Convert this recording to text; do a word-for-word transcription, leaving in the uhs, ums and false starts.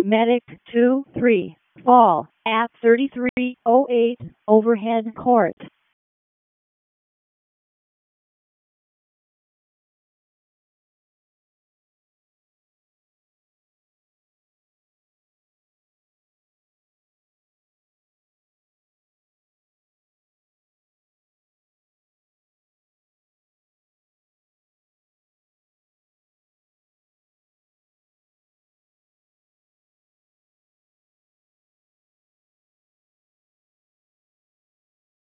Medic two three. Fall at thirty-three oh eight Overhead Court.